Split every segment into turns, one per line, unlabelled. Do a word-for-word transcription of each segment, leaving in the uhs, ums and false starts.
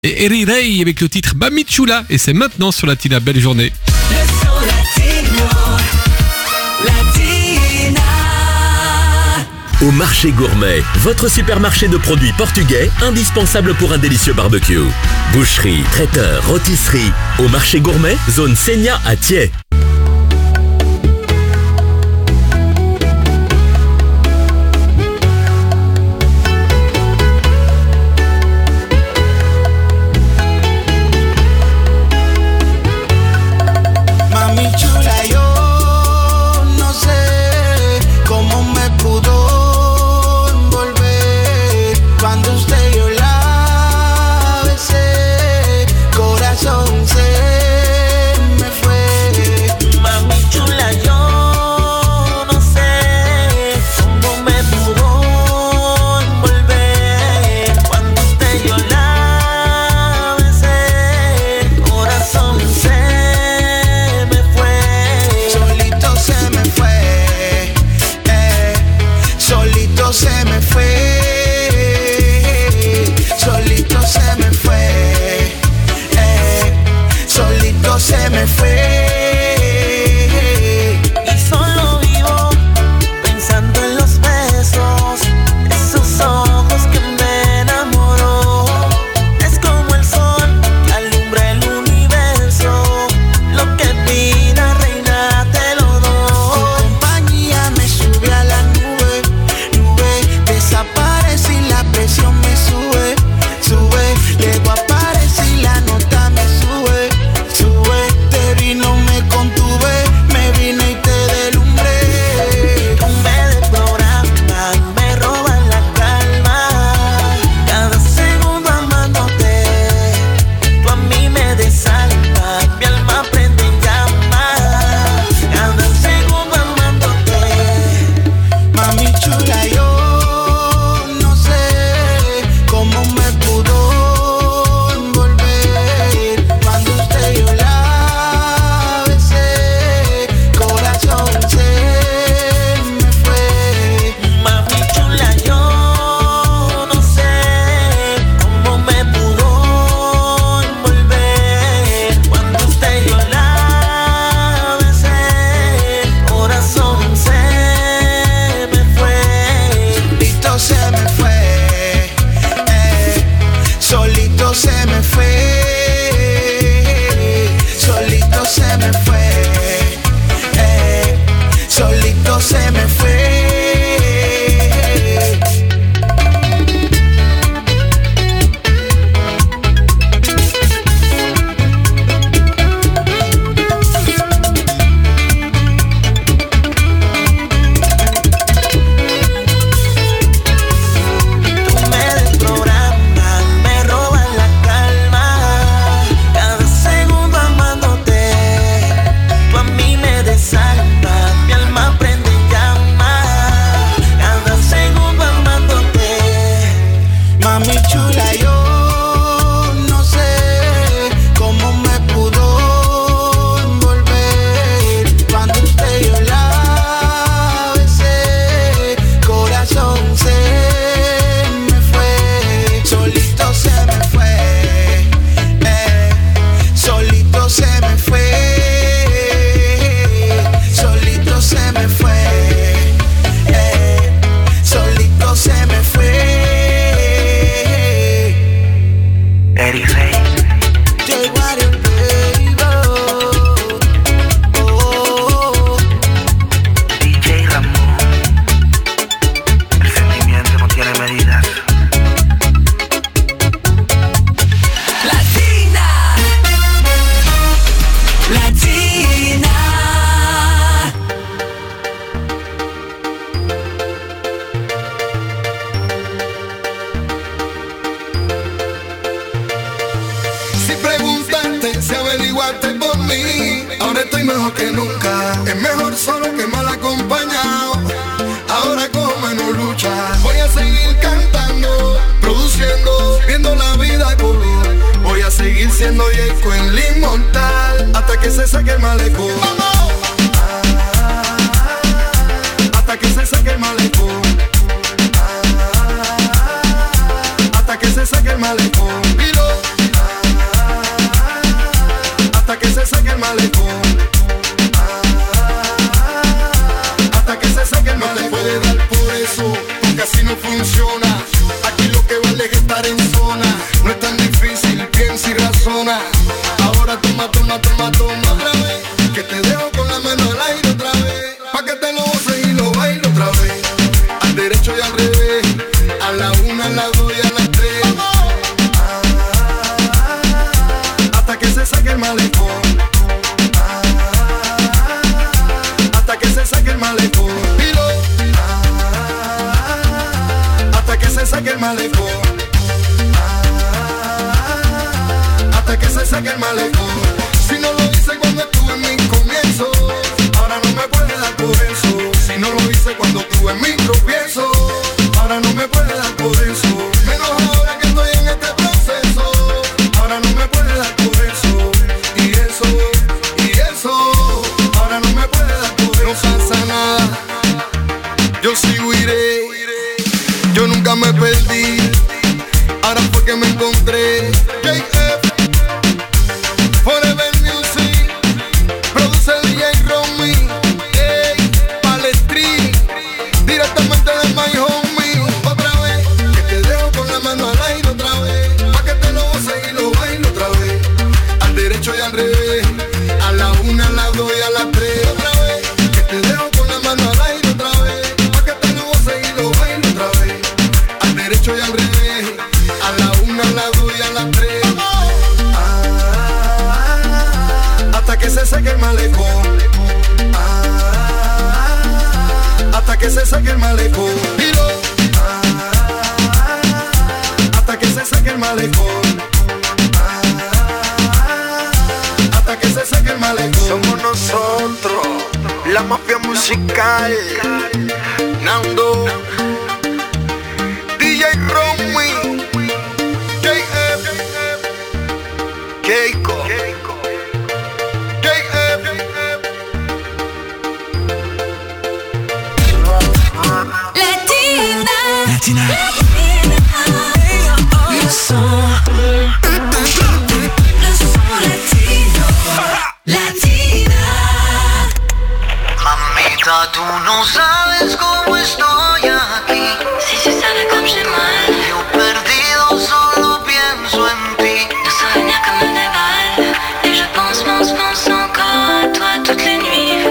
Et Eri Ray avec le titre Mami Chula, et c'est maintenant sur Latina. Belle journée.
Le son latino, Latina.
Au marché gourmet, votre supermarché de produits portugais, indispensable pour un délicieux barbecue. Boucherie, traiteur, rôtisserie. Au marché gourmet, zone Seigna à Thiais.
Se me fue. Y solo vivo pensando en los besos, esos ojos que me enamoró. Es como el sol que alumbra el universo, lo que pida, reina, te lo doy. Tu compañía me sube a la nube, nube. Desaparece y la presión me sube, sube. Llego a aparecer y la nota me sube, sube. No me contuve, me vine y te delumbré. Tú me desprogramas, me robas la calma. Cada segundo amándote, tú a mí me desalmas. Mi alma prende en llamas. Cada segundo amándote. Mami chula, yo no sé cómo me pudo envolver cuando usted yo la se me fue, solito se me fue, eh, solito se me fue.
Siendo Yeco en el inmortal hasta que se saque el malecón. Hasta que se saque el malecón. Hasta que se saque el malecón. Pilo. malecón. Ah, hasta que se saque el malecón. Dilo. Ah, hasta que se saque el malecón. Ah, hasta que se saque el malecón. Si no lo hice cuando estuve en mis comienzos, ahora no me puede dar por eso. Si no lo hice cuando estuve en mis tropiezos, ahora no me puede dar por eso. Menos ahora que estoy en este proceso, ahora no me puede dar por eso. Y eso, y eso, ahora no me puede dar por eso. No pasa nada, yo sigo iré. Yo nunca me perdí, ahora fue que me encontré. J F, Forever Music, produce D J Romy, ey, Palestri, directamente de My Homie. Otra vez, que te dejo con la mano al aire otra vez, pa' que te lo goces y lo bailo otra vez. Al derecho y al revés, a la una, a la dos y a la tres. Otra vez, que te dejo con la mano al aire otra vez, pa' que te lo goces y lo bailo otra vez. Al derecho y al revés, a la una, a la dos y a la tres. Hasta que se seque el malecón. Ah, hasta que se seque el malecón. Dilo. Ah, hasta que se seque el malecón. Ah, hasta que se seque el malecón.
Somos nosotros, la mafia musical. Nando, D J Romy, J F, Keiko.
Latina,
Latina.
le son, le son latino, Latina.
Mamita, tú no sabes cómo estoy aquí.
Si tu savais comme j'ai mal,
Yo perdido solo pienso en ti.
nos souvenirs comme des balles. Et je pense, pense, pense encore à toi toutes les nuits.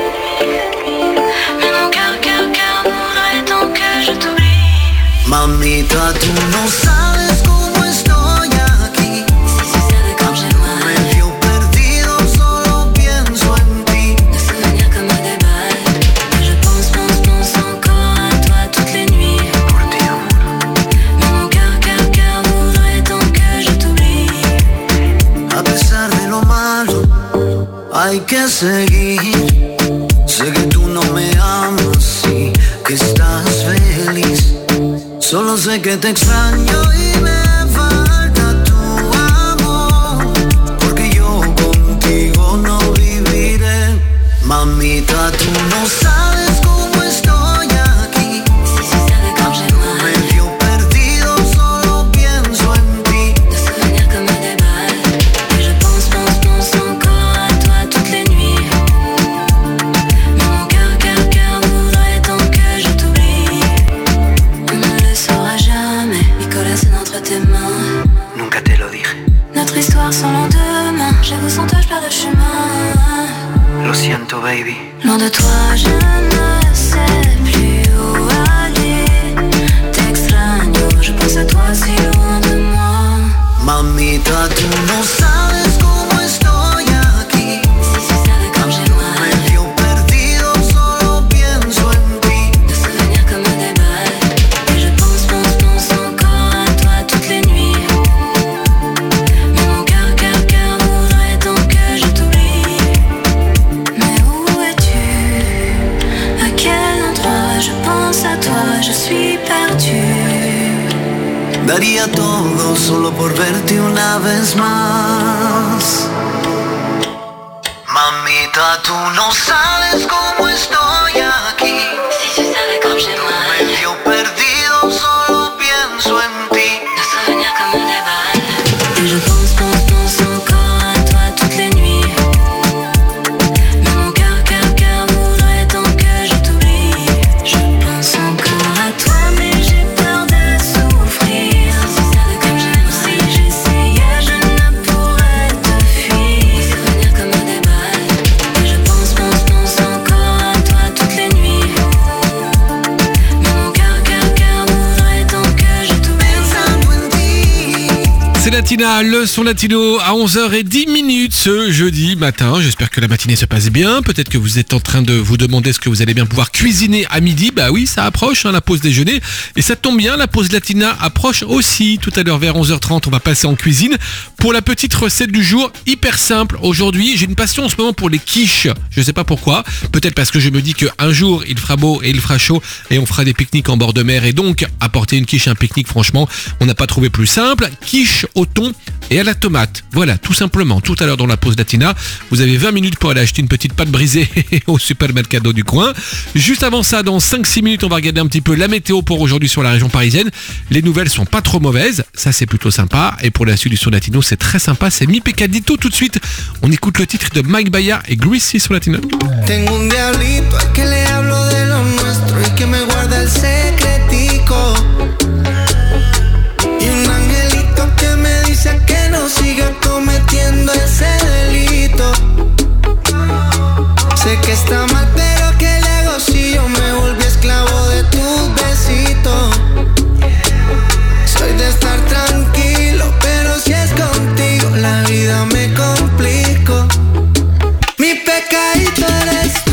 Mais mon cœur, cœur, cœur voudrait tant que je t'oublie.
Mamita, tú no sabes cómo estoy aquí.
Si tu savais comme j'ai mal,
Medio perdido solo pienso en ti.
nos souvenirs comme des balles. Et je pense, pense, pense encore à toi toutes les nuits.
Por ti, amor.
Mais mon cœur, cœur, cœur voudrait tant que je t'oublie.
A pesar de lo malo, hay que seguir. Sé que tú no me amas y que estás feliz. Solo sé que te extraño y me falta tu amor. Porque yo contigo no viviré. Mamita, tú no sabes cómo estoy aquí.
Si tu savais comme j'ai mal,
Medio perdido, solo pienso en ti.
nos souvenirs comme des balles. Et je pense, pense, pense encore à toi toutes les nuits. Mais mon cœur, cœur, cœur voudrait tant que je t'oublie. On ne le saura jamais, Nicolas, c'est entre tes mains.
Nunca te lo dije.
Notre histoire sans lendemain. J'avoue, sans toi, je perds le chemin.
Lo siento, baby.
Loin de toi, je ne sais plus où aller. T'extraño, je pense à toi si loin de moi.
Mamita, tú no sabes cómo estoy aquí.
Si tu savais comme j'ai mal,
Medio perdido, solo pienso en ti.
nos souvenirs comme des balles. Et je pense, pense, pense encore à toi toutes les nuits. Mais mon cœur, cœur, cœur voudrait tant que je t'oublie. Mais où es-tu? À quel endroit? Je pense à toi, je suis perdue.
Daría todo solo por verte una vez más. Mamita, tú no sabes cómo estoy aquí.
Si tu savais comme j'ai mal,
Medio perdido, solo pienso en ti.
nos souvenirs comme des balles. Et je pense, pense, pense encore à toi toutes les nuits. Mais mon cœur, cœur, cœur voudrait tant que je t'oublie. Je pense encore à toi, mais j'ai peur de souffrir. Si tu savais comme j'aime, si j'essayais, je ne pourrais te fuir. Nos souvenirs comme des balles. Et je pense, pense, pense encore
Latina, le son latino à onze heures dix ce jeudi matin. J'espère que la matinée se passe bien. Peut-être que vous êtes en train de vous demander ce que vous allez bien pouvoir cuisiner à midi. Bah oui, ça approche, hein, la pause déjeuner. Et ça tombe bien, la pause latina approche aussi. Tout à l'heure vers onze heures trente, on va passer en cuisine pour la petite recette du jour, hyper simple. Aujourd'hui, j'ai une passion en ce moment pour les quiches. Je sais pas pourquoi. Peut-être parce que je me dis qu'un jour, il fera beau et il fera chaud et on fera des pique-niques en bord de mer. Et donc, apporter une quiche à un pique-nique, franchement, on n'a pas trouvé plus simple. Quiche au thon et à la tomate. Voilà, tout simplement. Tout à l'heure dans la pause latina, vous avez vingt minutes pour aller acheter une petite pâte brisée au supermercado du coin. Juste avant ça, dans cinq six minutes, on va regarder un petit peu la météo pour aujourd'hui sur la région parisienne. Les nouvelles sont pas trop mauvaises, ça c'est plutôt sympa. Et pour la suite du son latino, c'est très sympa, c'est Mi Pecadito. Tout de suite, on écoute le titre de Mike Bahia et Greasy sur Latino.
Tengo un diablito al que le hablo de lo nuestro y que me guarda el secretico. Y un angelito que me dice que no siga cometiendo ese delito. Sé que está mal, pero ¿qué le hago si yo me volví esclavo de tus besitos? Soy de estar tranquilo, pero si es contigo la vida me complico. Mi pecadito eres tú.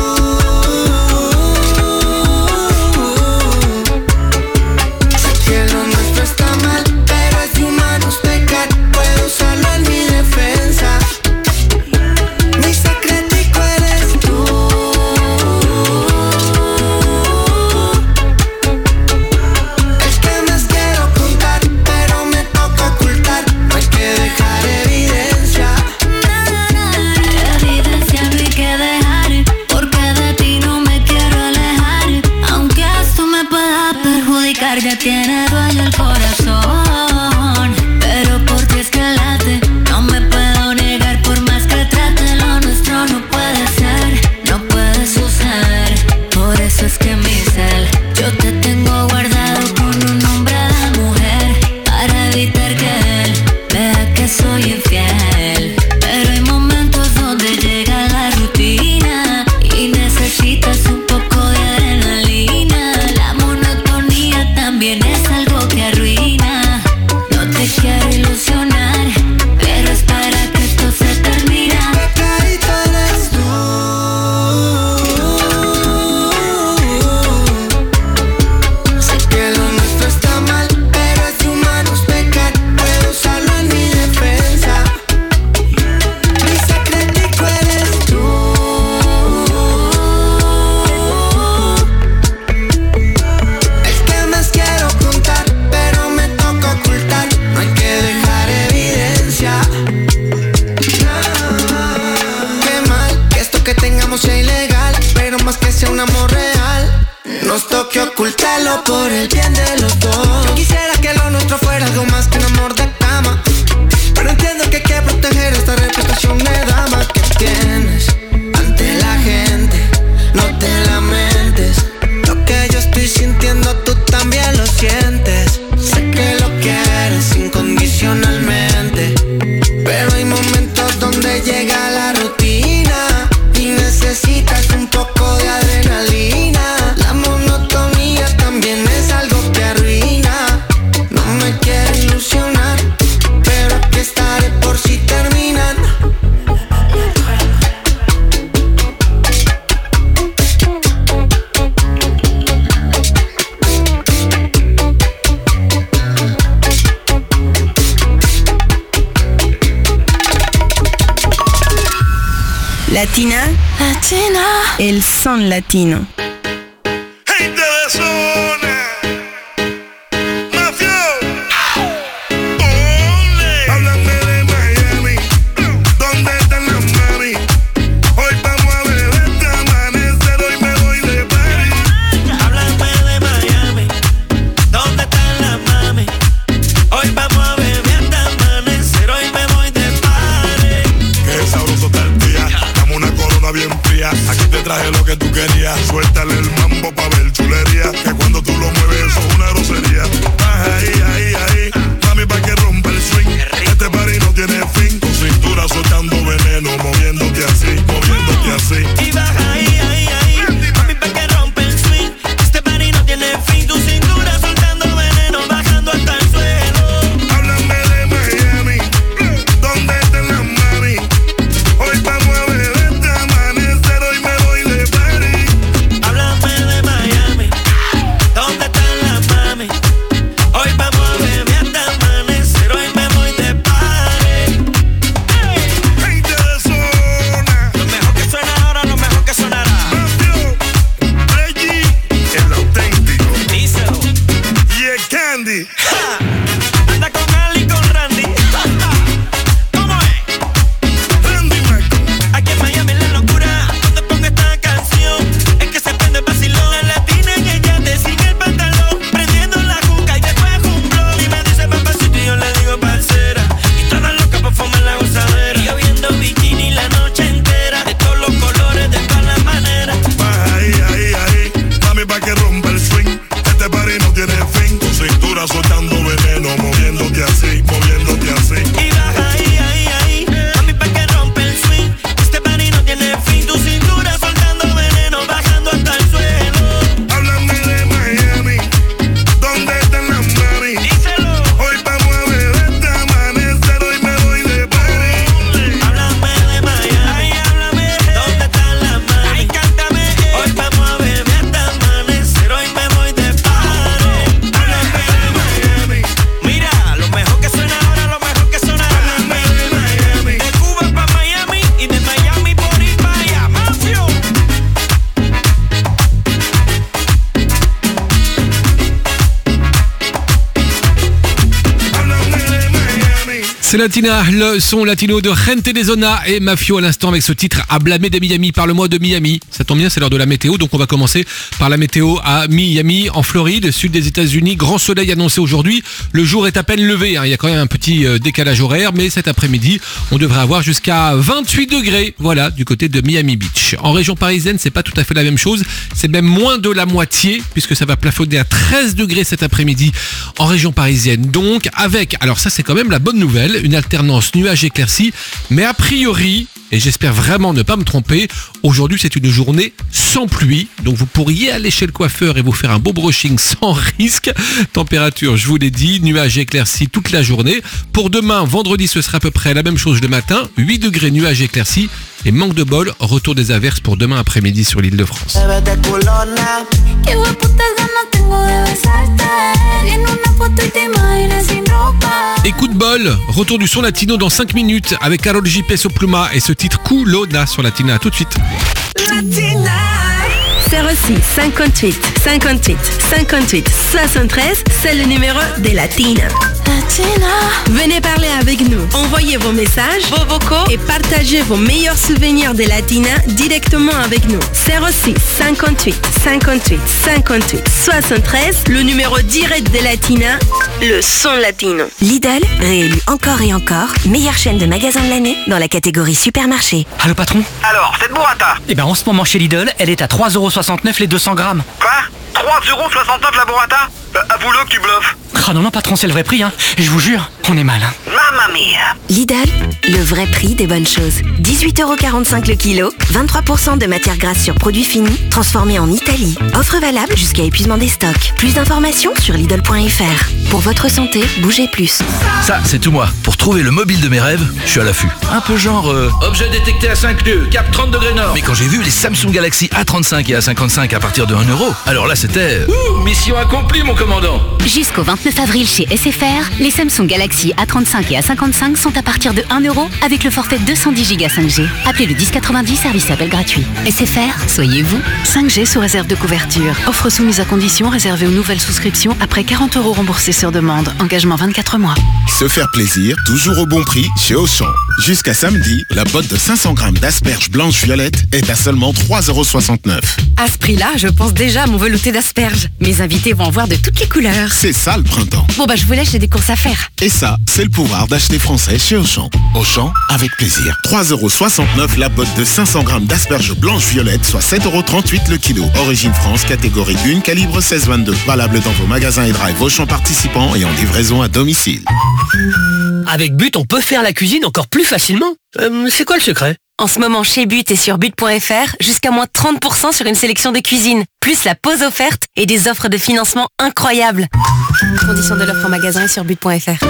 Ya tiene dueño el corazón, pero por ti es que late. No me puedo negar por más que trate. Lo nuestro no puede ser, no puede suceder. Por eso es que mi cel, yo te tengo guardado con un nombre de mujer, para evitar que él vea que soy infiel. Pero hay momentos donde llega la rutina y necesitas un poco de adrenalina. La monotonía también es algo que arruina. No te quiero ilusionar, pero es para que esto se termine.
Pecadito eres tú. Sé que lo nuestro está mal, pero es de humanos pecar. Puedo usarlo en mi defensa. Mi secretico eres tú. Es que más quiero contar, pero me toca ocultar. No hay que dejar evidencia. Qué mal que esto que tengamos sea ilegal, pero más que sea un amor real, nos toque ocultarlo por el bien de los dos. Yo quisiera que lo nuestro fuera algo más que un amor de cama, pero entiendo que hay que proteger esta reputación de dama que tienes ante la gente. No te lamentes, lo que yo estoy sintiendo tú también lo sientes. Sé que lo quieres incondicionalmente, pero hay momentos donde llega la rutina y necesitas un poco de adrenalina. La monotonía también es algo que arruina. No me quiero ilusionar, pero aquí estaré por si terminan.
Latina,
Latina,
el son latino.
Gente de zona, mafia, ole. Háblame de Miami, ¿dónde están las mami? Hoy vamos a beber de amanecer, hoy me voy de party.
Háblame de Miami, ¿dónde están las mami? Hoy vamos a beber de amanecer, hoy me voy de party.
Qué sabroso está el día, dame una corona bien fría. Aquí te traje lo que tú querías, suéltale el mambo pa' ver chulería. Que cuando tú lo mueves eso es una grosería. Baja ahí, ahí, ahí, mami pa' que rompa el swing. Este party no tiene fin, tu cintura soltando veneno, moviéndote así, moviéndote así.
Y baja ahí, ahí, ahí, mami pa' que rompe el swing. Este party no tiene fin, tu cintura soltando veneno, bajando hasta el suelo.
Háblame de Miami.
C'est Latina, le son latino de Gente de Zona et Mafio à l'instant avec ce titre à blâmer de Miami. Parle-moi de Miami. Ça tombe bien, c'est l'heure de la météo, donc on va commencer par la météo à Miami, en Floride, sud des États-Unis. Grand soleil annoncé aujourd'hui. Le jour est à peine levé, hein. Il y a quand même un petit euh, décalage horaire, mais cet après-midi, on devrait avoir jusqu'à vingt-huit degrés. Voilà, du côté de Miami Beach. En région parisienne, c'est pas tout à fait la même chose. C'est même moins de la moitié, puisque ça va plafonner à treize degrés cet après-midi en région parisienne. Donc, avec, alors ça c'est quand même la bonne nouvelle, une alternance nuages-éclaircies, mais a priori, et j'espère vraiment ne pas me tromper, aujourd'hui c'est une journée sans pluie, donc vous pourriez aller chez le coiffeur et vous faire un beau brushing sans risque. Température, je vous l'ai dit, nuages éclaircis toute la journée. Pour demain, vendredi, ce sera à peu près la même chose le matin, huit degrés nuages éclaircis, et manque de bol, retour des averses pour demain après-midi sur l'île de France.
Qué hueputas ganas tengo de besarte en una foto y te imaginas sin ropa.
Et coup de bol, retour du son latino dans cinq minutes avec Karol J. Peso Pluma et ce titre Culona sur Latina. À tout de suite.
zéro six cinquante-huit cinquante-huit cinquante-huit soixante-treize, c'est le numéro de Latina.
Latina.
Venez parler avec nous. Envoyez vos messages, vos vocaux et partagez vos meilleurs souvenirs de Latina directement avec nous. zéro six cinquante-huit cinquante-huit cinquante-huit soixante-treize, le numéro direct de Latina, le son latino.
Lidl, réélu encore et encore, meilleure chaîne de magasins de l'année dans la catégorie supermarché.
Allô patron?
Alors, cette burrata?
Eh ben en ce moment chez Lidl, elle est à trois euros soixante-neuf les deux cents grammes.
Quoi? trois euros soixante-neuf la burrata? Bah, avoue-le que tu bluffes.
Ah non non patron, c'est le vrai prix hein. Je vous jure, on est mal hein.
Mamma mia.
Lidl, le vrai prix des bonnes choses. dix-huit euros quarante-cinq le kilo, vingt-trois pour cent de matière grasse sur produits finis, transformés en Italie. Offre valable jusqu'à épuisement des stocks. Plus d'informations sur Lidl point F R. Pour votre santé, bougez plus.
Ça, c'est tout moi. Pour trouver le mobile de mes rêves, je suis à l'affût. Un peu genre... Euh, objet détecté à cinq nœuds, cap trente degrés nord. Mais quand j'ai vu les Samsung Galaxy A trente-cinq et A cinquante-cinq à partir de un euro, alors là c'était... Ouh, mission accomplie mon commandant.
Jusqu'au vingt-neuf avril chez S F R, les Samsung Galaxy A trente-cinq et A cinquante-cinq sont à partir de un euro avec le forfait deux cent dix giga cinq G. Appelez le dix quatre-vingt-dix, service appel gratuit. S F R, soyez vous.
cinq G sous réserve de couverture. Offre soumise à condition réservée aux nouvelles souscriptions après quarante euros remboursés sur demande. Engagement vingt-quatre mois.
Se faire plaisir, toujours au bon prix chez Auchan. Jusqu'à samedi, la botte de cinq cents grammes d'asperges blanches violettes est à seulement trois euros soixante-neuf.
À ce prix-là, je pense déjà à mon velouté d'asperges. Mes invités vont en voir de toutes les couleurs.
C'est ça le printemps.
Bon bah je vous laisse, j'ai des courses à faire.
Et ça, c'est le pouvoir d'acheter français chez Auchan. Auchan, avec plaisir. trois euros soixante-neuf la botte de cinq cents grammes d'asperges blanches violettes, soit sept euros trente-huit le kilo. Origine France, catégorie un, calibre seize vingt-deux. Valable dans vos magasins et drive Auchan participants et en livraison à domicile.
Avec But, on peut faire la cuisine encore plus facilement. Euh, c'est quoi le secret?
En ce moment, chez But et sur but point F R, jusqu'à moins trente pour cent sur une sélection de cuisine, plus la pause offerte et des offres de financement incroyables. Conditions de l'offre en magasin et sur but point F R.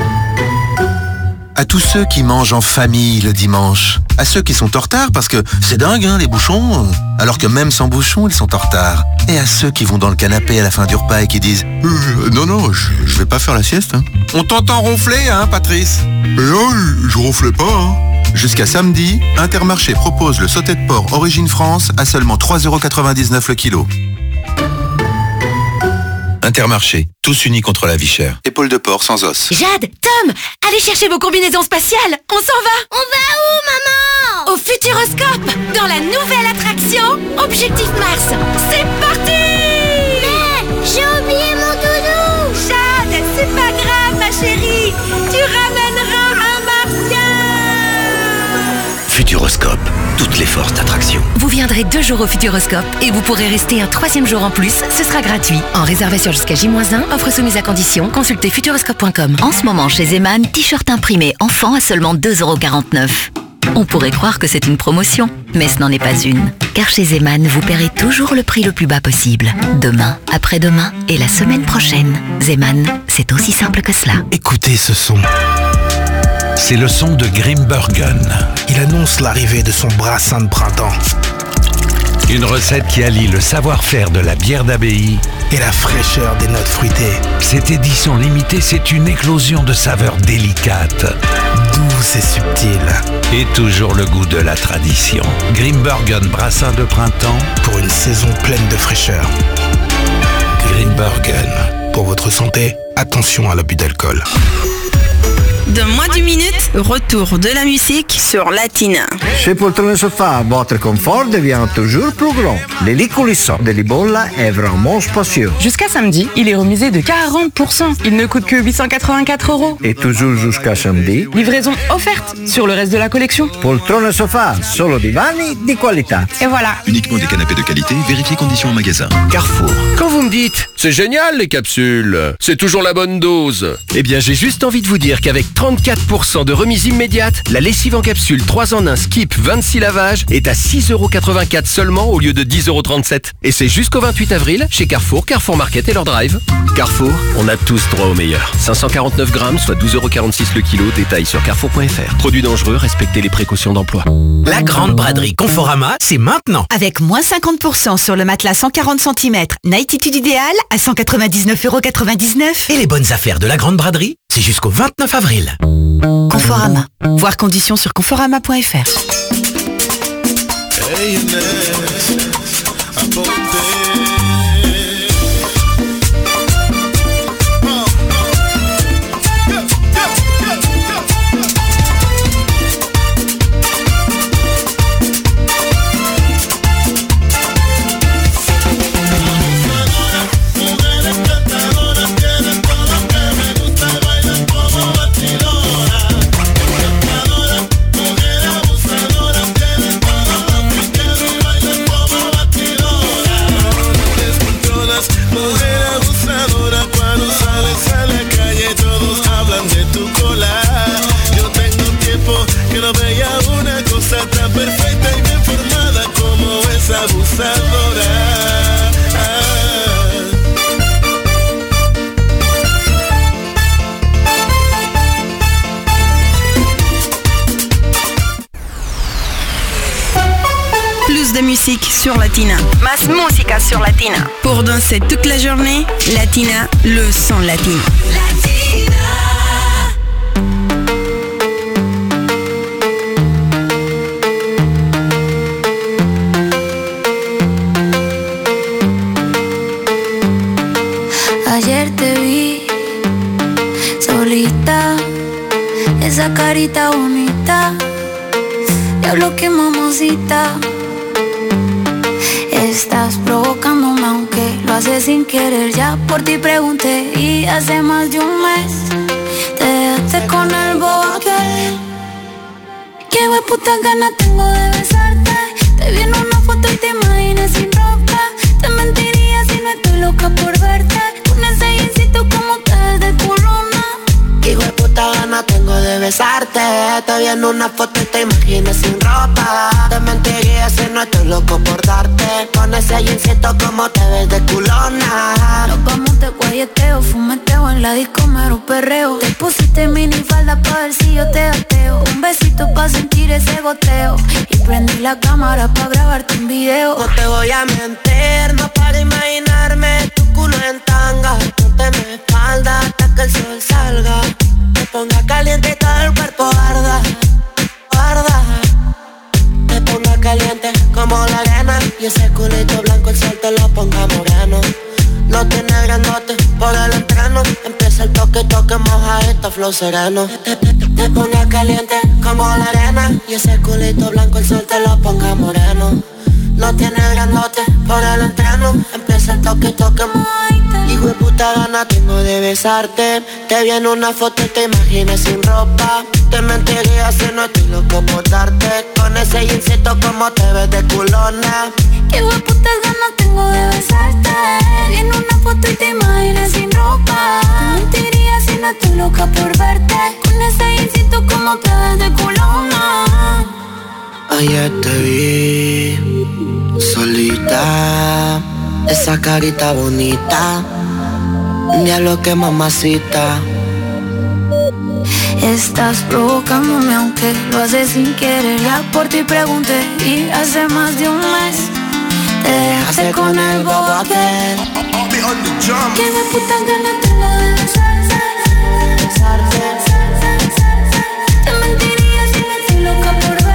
À tous ceux qui mangent en famille le dimanche, à ceux qui sont en retard parce que c'est dingue hein, les bouchons, alors que même sans bouchons ils sont en retard, et à ceux qui vont dans le canapé à la fin du repas et qui disent euh, non non je, je vais pas faire la sieste hein. On t'entend ronfler hein Patrice? Eh non, je ronflais pas hein. Jusqu'à samedi, Intermarché propose le sauté de porc Origine France à seulement trois euros quatre-vingt-dix-neuf le kilo. Intermarché, tous unis contre la vie chère. Épaule de porc sans os.
Jade, Tom, allez chercher vos combinaisons spatiales. On s'en va.
On va où, maman?
Au Futuroscope, dans la nouvelle attraction Objectif Mars. C'est parti.
Mais j'ai oublié mon doudou.
Jade, c'est pas grave ma chérie. Tu ramèneras un martien.
Futuroscope, toutes les forces d'attraction.
Vous viendrez deux jours au Futuroscope et vous pourrez rester un troisième jour en plus. Ce sera gratuit. En réservation jusqu'à J moins un, offre soumise à condition. Consultez futuroscope point com.
En ce moment chez Zeman, t-shirt imprimé enfant à seulement deux euros quarante-neuf. On pourrait croire que c'est une promotion, mais ce n'en est pas une. Car chez Zeman, vous paierez toujours le prix le plus bas possible. Demain, après-demain et la semaine prochaine. Zeman, c'est aussi simple que cela.
Écoutez ce son. C'est le son de Grimbergen. Il annonce l'arrivée de son brassin de printemps. Une recette qui allie le savoir-faire de la bière d'abbaye et la fraîcheur des notes fruitées. Cette édition limitée, c'est une éclosion de saveurs délicates, douces et subtiles. Et toujours le goût de la tradition. Grimbergen brassin de printemps pour une saison pleine de fraîcheur. Grimbergen. Pour votre santé, attention à l'abus d'alcool.
Dans moins d'une minute, retour de la musique sur Latina.
Chez Poltrone Sofa, votre confort devient toujours plus grand. Le lit coulissant de Libolla est vraiment spacieux.
Jusqu'à samedi, il est remisé de quarante pour cent. Il ne coûte que huit cent quatre-vingt-quatre euros.
Et toujours jusqu'à samedi,
livraison offerte sur le reste de la collection.
Poltrone Sofa, solo divani di qualità.
Et voilà.
Uniquement des canapés de qualité, vérifiez conditions en magasin.
Carrefour. Quand vous me dites, c'est génial les capsules, c'est toujours la bonne dose. Eh bien, j'ai juste envie de vous dire qu'avec trente-quatre pour cent de remise immédiate, la lessive en capsule trois en un Skip vingt-six lavages est à six euros quatre-vingt-quatre seulement au lieu de dix euros trente-sept. Et c'est jusqu'au vingt-huit avril chez Carrefour, Carrefour Market et leur drive. Carrefour, on a tous droit au meilleur. cinq cent quarante-neuf grammes, soit douze euros quarante-six le kilo. Détail sur carrefour point f r. Produits dangereux, respectez les précautions d'emploi.
La grande braderie Conforama, c'est maintenant.
Avec moins cinquante pour cent sur le matelas cent quarante centimètres Nightitude idéal à cent quatre-vingt-dix-neuf euros quatre-vingt-dix-neuf.
Et les bonnes affaires de la grande braderie, c'est jusqu'au vingt-neuf avril.
Conforama. Voir conditions sur conforama point f r.
Hey, Inés, aponte. Perfecta y bien formada como esa abusadora.
Plus de musique sur Latina. Más música sur Latina. Pour danser toute la journée, Latina, le son latino. Latina.
Ayer te vi solita, esa carita bonita, diablo que mamacita. Estás provocándome aunque lo haces sin querer. Ya por ti pregunté y hace más de un mes te dejaste con el bobo aquel. Qué hueputa ganas tengo de besarte. Te vi en una foto y te imaginé sin ropa. Te mentiría si no estoy loca por verte. Con ese jeansito como te ves de culona.
Hijo de puta gana tengo de besarte. Te vi en una foto y te imaginé sin ropa. Te mentiría si no estoy loco por darte. Con ese jeansito como te ves de culona.
Nos vamos de guayeteo, fumeteo en la disco mero perreo. Te pusiste minifalda pa' ver si yo te ateo. Un besito pa' sentir ese goteo. Y prendí la cámara pa' grabarte un video.
No te voy a mentir, no para imaginarme tu culo en tanga. Ponte mi espalda hasta que el sol salga. Me ponga caliente y todo el cuerpo arda, arda. Me ponga caliente como la arena. Y ese culito blanco el sol te lo ponga moreno. No tiene grandote por el entreno. Empieza el toque, toque, moja esto, flow sereno. Te, te, te, te ponga caliente como la arena. Y ese culito blanco el sol te lo ponga moreno. No tiene grandote por el entreno. Empieza el toque, toque, hijo de puta gana tengo de besarte. Te vi en una foto y te imaginé sin ropa. Te mentiría si no estoy loco por darte. Con ese jeansito como te ves de culona.
Qué hijo de puta ganas tengo de besarte. Te vi en una foto y te imaginé sin ropa. Te mentiría si no estoy loca por verte. Con ese jeansito como te ves de culona.
Ayer te vi solita, esa carita bonita, diablo que mamacita.
Estás provocándome aunque lo haces sin querer. Ya por ti pregunté y hace más de un mes te dejaste con el bobo aquel. Que de puta ganas tengo de besarte, besarte. Te mentiría si no estoy loca por verte.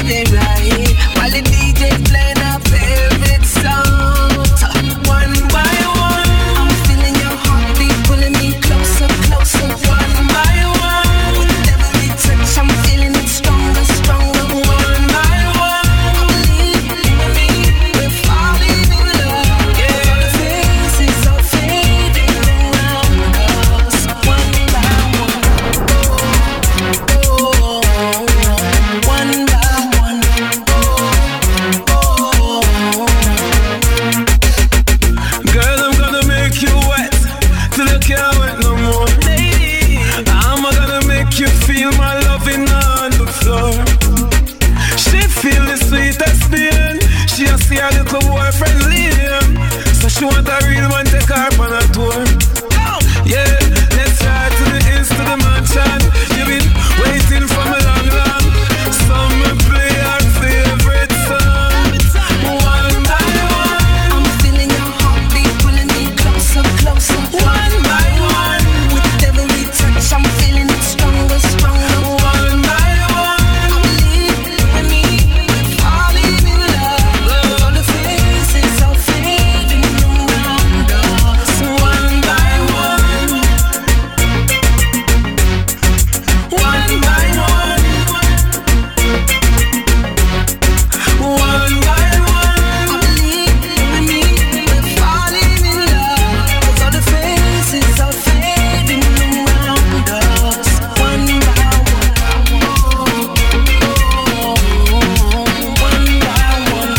it right while the D J's playing our favorite songs. One by one, I'm feeling your heartbeat pulling me closer, closer. One by one, with every touch I'm feeling it stronger, stronger. One by one, believe in me, we're falling in love. Yeah, the faces are fading around us. One by one, oh, oh, one by one, oh, oh.
Girl, I'm gonna make you wet till you can't wet no more. Lady, I'm gonna make you feel my loving on the floor. She feel the sweetest pain. She a see her little boyfriend Liam, so she want a real one take her on a tour. Yeah, let's ride to the hills, to the mansion. You've been waiting for me long, long. Summer play our favorite song. One by one,
I'm feeling your heartbeat pulling me closer, closer. One by one, with every touch I'm feeling it stronger, stronger. One by one, believe in me, we're falling in love. All the faces are fading around us. One by one, one by one, one by one. Believe in me, we're falling in love. All the faces are fading around us. One by one, one by one.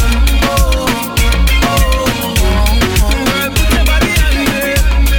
girl, put your body on me.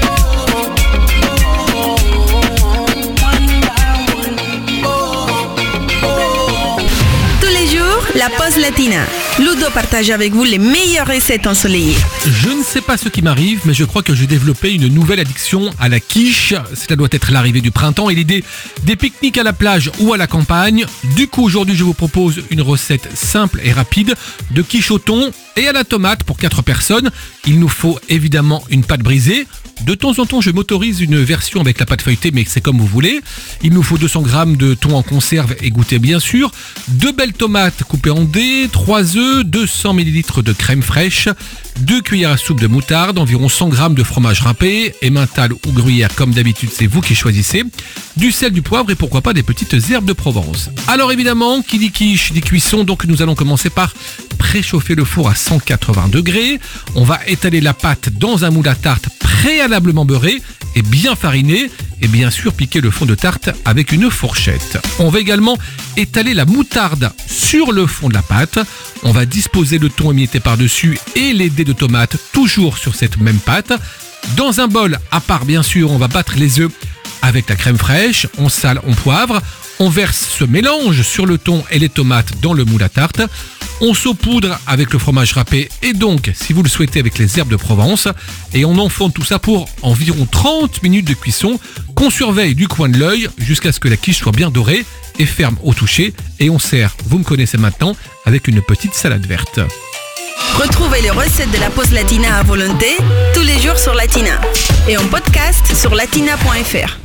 Tous les jours, la pause latina. Ludo partage avec vous les meilleures recettes ensoleillées.
Je ne sais pas ce qui m'arrive, mais je crois que j'ai développé une nouvelle addiction à la quiche. Cela doit être l'arrivée du printemps et l'idée des pique-niques à la plage ou à la campagne. Du coup, aujourd'hui, je vous propose une recette simple et rapide de quiche au thon et à la tomate pour quatre personnes. Il nous faut évidemment une pâte brisée. De temps en temps, je m'autorise une version avec la pâte feuilletée, mais c'est comme vous voulez. Il nous faut deux cents grammes de thon en conserve égouttée bien sûr, deux belles tomates coupées en dés, trois œufs, deux cents millilitres de crème fraîche, deux cuillères à soupe de moutarde, environ cent grammes de fromage râpé, emmental ou gruyère comme d'habitude, c'est vous qui choisissez, du sel, du poivre et pourquoi pas des petites herbes de Provence. Alors évidemment, qui dit quiche dit cuisson, donc nous allons commencer par préchauffer le four à cent quatre-vingts degrés. On va étaler la pâte dans un moule à tarte préalablement beurré et bien fariné et bien sûr piquer le fond de tarte avec une fourchette. On va également étaler la moutarde sur le fond de la pâte. On va disposer le thon émietté par-dessus et les dés de tomates toujours sur cette même pâte. Dans un bol à part bien sûr, on va battre les œufs avec la crème fraîche, on sale, on poivre. On verse ce mélange sur le thon et les tomates dans le moule à tarte. On saupoudre avec le fromage râpé et donc, si vous le souhaitez, avec les herbes de Provence. Et on enfonce tout ça pour environ trente minutes de cuisson qu'on surveille du coin de l'œil jusqu'à ce que la quiche soit bien dorée et ferme au toucher. Et on sert, vous me connaissez maintenant, avec une petite salade verte.
Retrouvez les recettes de la pause latina à volonté tous les jours sur Latina et en podcast sur latina point f r.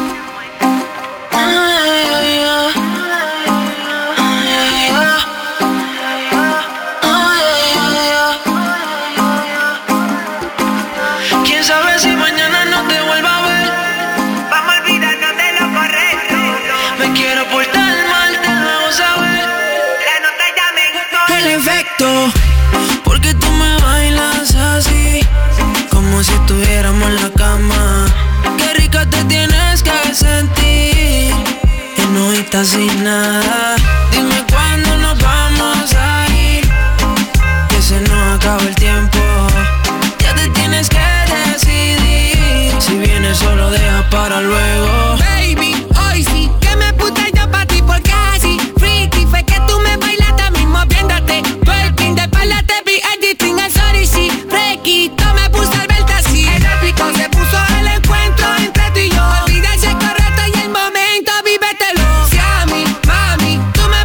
Quién sabe si mañana no te vuelva a ver. Vamos a olvidarnos de lo correcto. Me quiero portar mal, te lo hago saber. La nota ya me gustó. El efecto, porque tú me bailas así, como si estuviéramos en la cama. Qué rica te tienes que sentir, y no estás sin nada. Dime cuándo nos vamos a ir, que se nos acaba el tiempo. Ya te tienes que decidir, si vienes solo deja para luego. Baby, hoy sí que me puse yo pa' ti porque así freaky fue que tú me bailaste mismo viéndote. Twerking de espalda te vi editing al sorry sí. Frequito me puse al verte así. El épico se puso el encuentro entre tú y yo. Olvida ese correcto y el momento, vívetelo. Si a mí, mami, tú me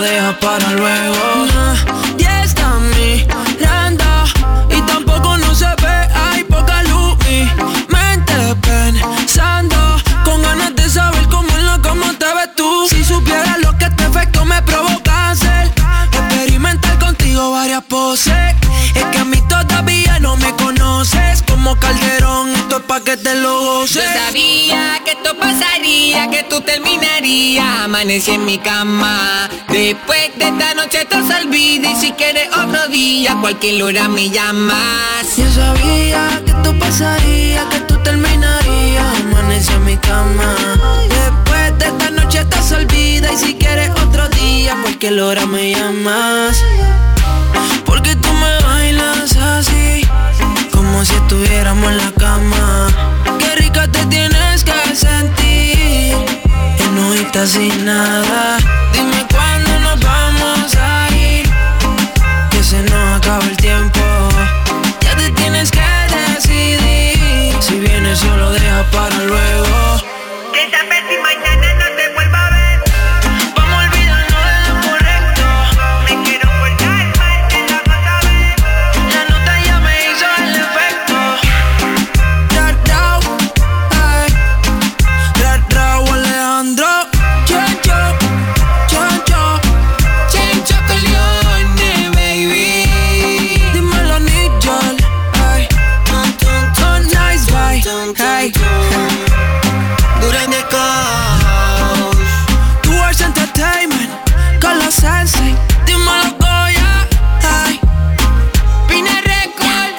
dejas para luego. Nadie está mirando y tampoco no se ve, hay poca luz. Mi mente pensando, con ganas de saber cómo en la cama te ves tú. Si supieras lo que este efecto me provoca hacer, experimentar contigo varias poses. Es que a mí todavía no me conoces, como Calderón, esto es pa' que te lo goces.
Yo sabía que esto pasaría, que tú terminarías. Amanecí en mi cama, después de esta noche te olvida. Y si quieres otro día, cualquier hora me llamas.
Yo sabía que esto pasaría, que tú terminarías. Amanecí en mi cama, después de esta noche te olvida. Y si quieres otro día, cualquier hora me llamas. Porque tú me bailas así, como si estuviéramos en la cama. Qué rica te tienes que sentir, y no estás sin nada. Dime cuándo nos vamos a ir, que se nos acaba el tiempo. Ya te tienes que decidir, si vienes solo deja para luego.
Que sabes si mañana no te vuelva a ver.
Vamos a olvidarnos de lo correcto.
Me quiero portar mal, que la vas a ver.
La nota ya me hizo el efecto. Ra, ra, ay. Ra, ra, Alejandro. Chencho, chencho,
Chencho Corleone, baby.
dímelo, Nigel. Ay. Oh, nice, bye. Hey.
Duran de Coach.
Tours Entertainment, con los Sensei. Dímelo, Goya. Ay.
Pina Record.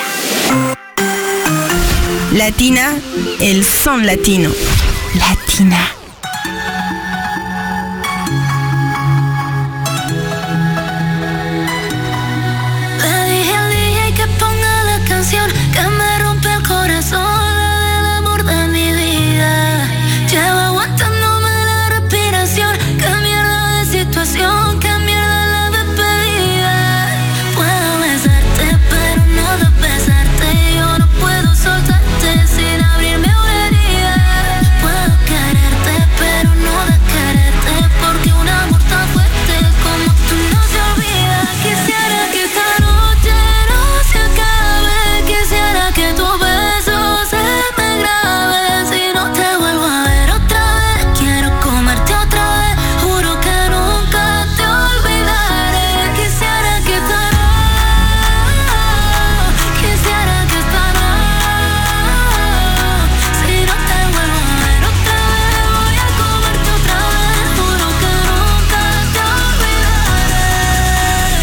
Latina, el son latino. Latina.
Le dije al D J que ponga la canción que me rompe el corazón, la del amor de mi vida. Llevo aguantándome la respiración. Qué mierda de situación, qué mierda la despedida. Puedo besarte, pero no de besarte. Yo no puedo soltarte sin abrirme una herida. Puedo quererte, pero no de quererte, porque un amor tan fuerte como tú no se olvida. Quisiera que esta noche no se acabe, quisiera que tu beso se me grabe. Si no te vuelvo a ver otra vez, quiero comerte otra vez, juro que nunca te olvidaré. Quisiera que esta noche, quisiera que esta noche, si no te vuelvo a ver otra vez, voy a comerte otra vez, juro que nunca te olvidaré.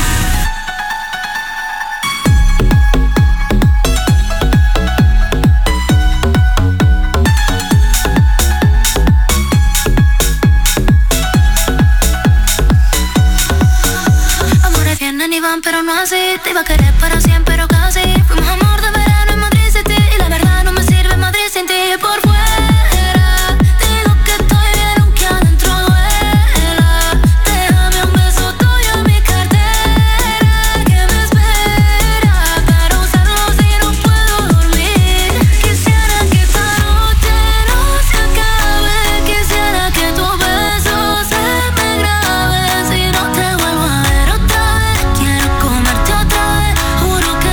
Amores vienen y van, pero no así. Te iba a querer para siempre, pero casi. Fuimos amor de verano en Madrid City, y la verdad no me sirve Madrid sin ti. Por fuera digo que estoy bien, aunque adentro duela. Déjame un beso tuyo en mi cartera, que me espera para usarlo si no puedo dormir. Quisiera que esta noche no se acabe, quisiera que tu beso se me grabe. Si no te vuelvo a ver otra vez, quiero comerte otra vez, juro que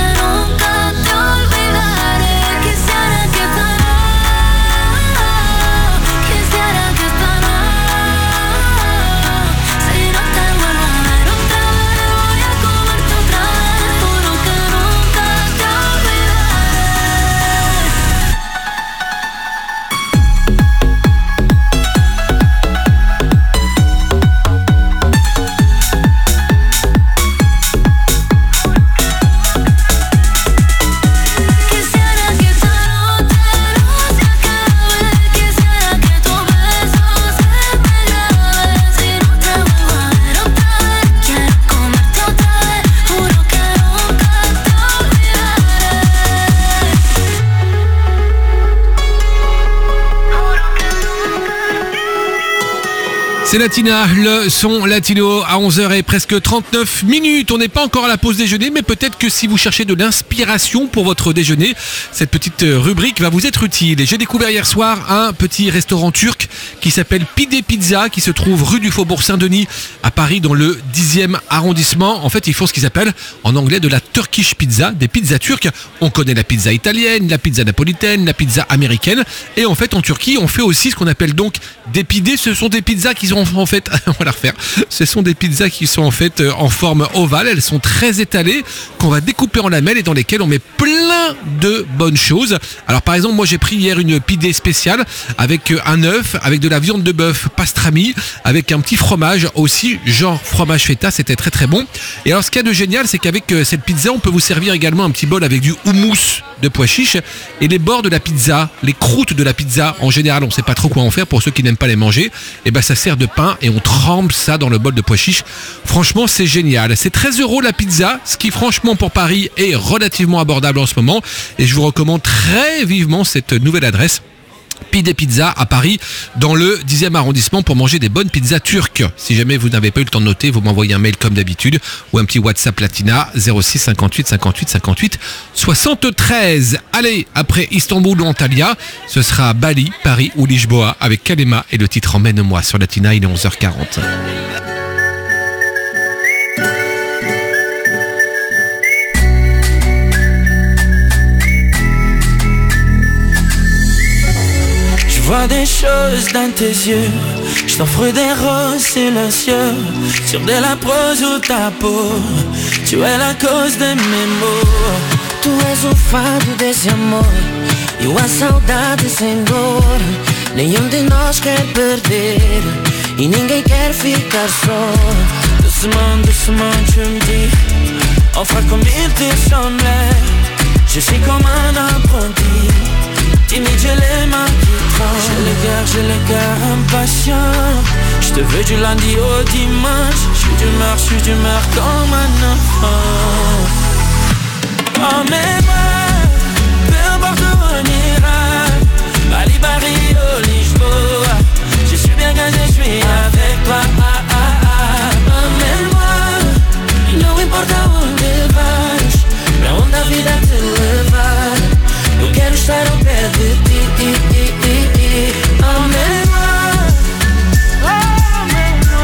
C'est Latina, le son latino à onze heures et presque trente-neuf minutes. On n'est pas encore à la pause déjeuner, mais peut-être que si vous cherchez de l'inspiration pour votre déjeuner, cette petite rubrique va vous être utile. Et j'ai découvert hier soir un petit restaurant turc qui s'appelle Pide Pizza, qui se trouve rue du Faubourg Saint-Denis à Paris dans le dixième arrondissement. En fait, ils font ce qu'ils appellent en anglais de la Turkish pizza, des pizzas turques. On connaît la pizza italienne, la pizza napolitaine, la pizza américaine. Et en fait, en Turquie, on fait aussi ce qu'on appelle donc des pidés. Ce sont des pizzas qui sont en fait, on va la refaire. Ce sont des pizzas qui sont en fait en forme ovale. Elles sont très étalées, qu'on va découper en lamelles et dans lesquelles on met plein de bonnes choses. Alors par exemple, moi j'ai pris hier une pidée spéciale avec un œuf, avec de la viande de bœuf pastrami, avec un petit fromage aussi, genre fromage feta. C'était très très bon. Et alors ce qu'il y a de génial, c'est qu'avec cette pizza, on peut vous servir également un petit bol avec du houmous de pois chiches et les bords de la pizza, les croûtes de la pizza. En général, on ne sait pas trop quoi en faire pour ceux qui n'aiment pas les manger. Et ben ça sert de pain et on trempe ça dans le bol de pois chiches. Franchement, c'est génial. C'est treize euros la pizza, ce qui franchement pour Paris est relativement abordable en ce moment. Et je vous recommande très vivement cette nouvelle adresse. Pide Pizza à Paris dans le dixième arrondissement pour manger des bonnes pizzas turques. Si jamais vous n'avez pas eu le temps de noter, vous m'envoyez un mail comme d'habitude ou un petit WhatsApp Latina zéro six cinquante-huit cinquante-huit cinquante-huit soixante-treize. Allez, après Istanbul ou Antalya, ce sera Bali, Paris ou Lisboa avec Kalema et le titre Emmène-moi sur Latina, il est onze heures quarante.
Je vois des choses dans tes yeux, je t'offre des roses silencieux sur de la prose ou ta peau. Tu es la cause de mes maux.
Tu és o fado desse amor e a saudade sem dor. Nenhum de nós quer perder e ninguém quer ficar só.
Doucement, doucement tu me dis, enfin comme il te semblait. Je suis comme un apprenti, timide, j'ai les mains qui tremblent. J'ai le cœur, j'ai le cœur impatient. Je te veux du lundi au dimanche. Je suis d'humeur, je suis d'humeur comme un enfant. Emmène-moi, peu importe où on ira, Bali, Paris ou Lisboa. Je suis bien quand je suis avec toi. Ah, ah, ah. Emmène-moi, não importa onde vais, pra onde a vida te levar. Eu quero estar ao pé de ti. Emmène-moi, emmène-moi,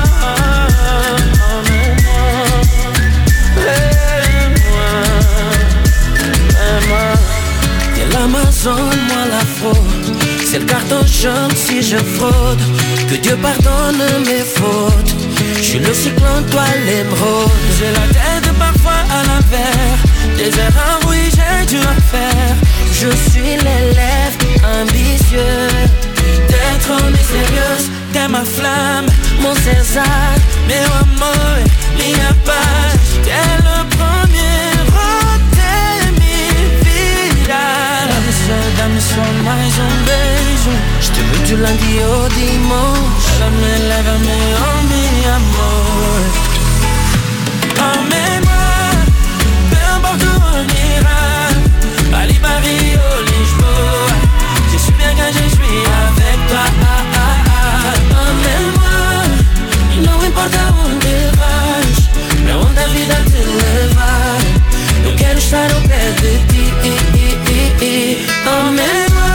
emmène-moi, emmène-moi. De l'Amazone, moi la fraude, c'est le carton jaune si je fraude. Que Dieu pardonne mes fautes. Je suis le cyclone, toi l'émeraude. J'ai la tête parfois à l'envers, des erreurs, oui j'ai dû en faire. Je suis l'élève ambitieux, t'es trop mystérieuse, t'es ma flamme, mon César, meu amor, minha paz. T'es le premier de minha vida. Dá-me só, dá-me só mais um beijo. Je te veux du lundi au dimanche. Lève-me, lève-me, oh mi amor. Emmène-moi, peu importe où on ira, Bali, Paris ou Lisboa. Je suis bien quand je suis avec toi. Ah, ah, ah. Emmène-moi, não importa onde vais, pra onde a vida te levar. Eu quero estar ao pé de ti. Emmène-moi.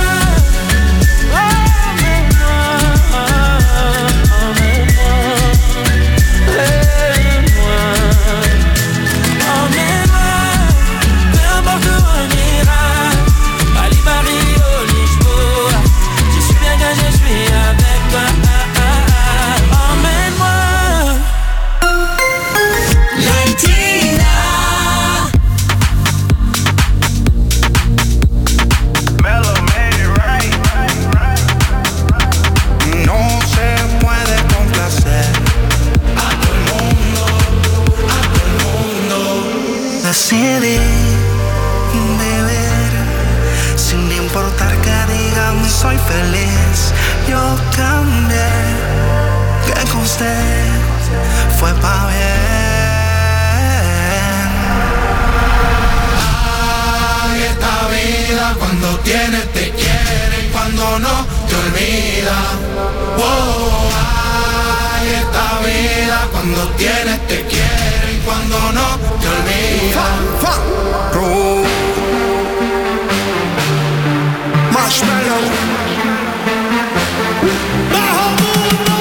Decidí vivir sin importar que digan soy feliz. Yo cambié, que con usted fue pa' bien.
Ay, esta vida cuando tienes te quiere y cuando no te olvida. Oh, ay, Cuando tienes te quieren, cuando no te olvidan. Oh. Marshmallow. Bajo mundo.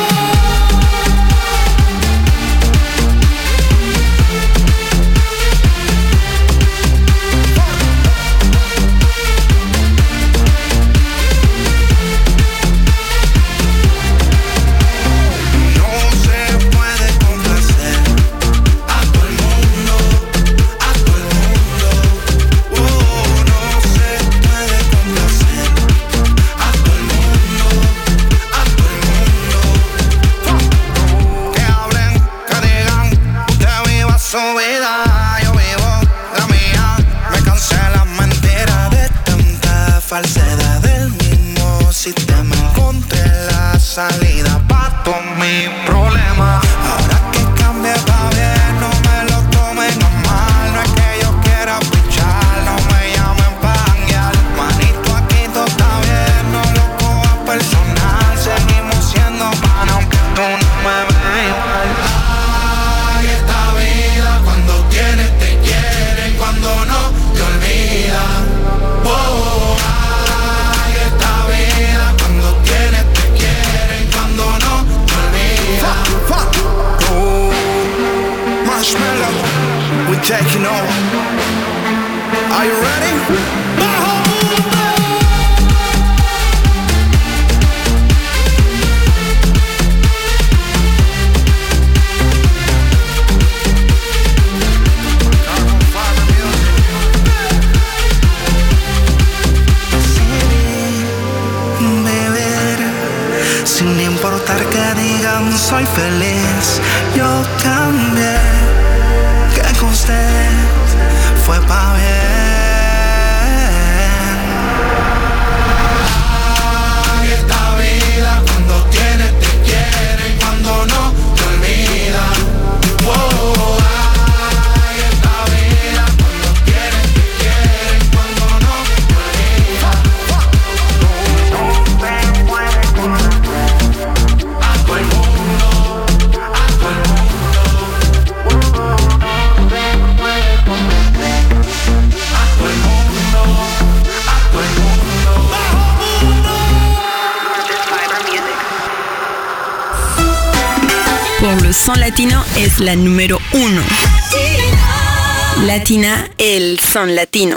Su vida, yo vivo la mía. Me cansé la mentira de tanta falsedad del mismo sistema. Encontré la salida pa' todos mis problemas. Ahora que cambie pa' bien, no me lo tomen a mal. No es que yo quiera pichar, no me llamen pa' janguear. Manito, aquí todo está bien, no lo cojas personal. Seguimos siendo pan aunque tú no me veas igual.
Quienes te quieren cuando no te olvidan. Oh, ay, esta vida. Cuando tienes te quieren cuando no te olvidan.
Oh, Marshmallow, we're taking over. Are you ready? Bajo mundo. Sin importar que digan soy feliz, yo cambié. Que con usted fue pa' bien.
Ay, esta vida. Cuando tienes te quieren, cuando no te olvidan. Oh, ay, esta vida. Cuando tienes te quieren, cuando no te olvidan.
Pour le son latino es la número uno. Latina, el son latino.